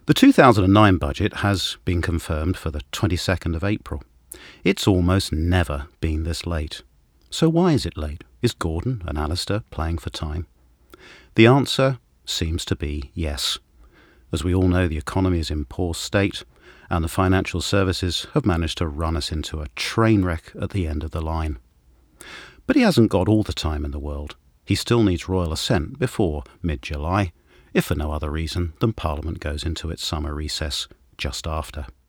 The 2009 budget has been confirmed for the 22nd of April. It's almost never been this late. So why is it late? Is Gordon and Alistair playing for time? The answer seems to be yes. As we all know, the economy is in poor state, and the financial services have managed to run us into a train wreck at the end of the line. But he hasn't got all the time in the world. He still needs royal assent before mid-July, if for no other reason than Parliament goes into its summer recess just after.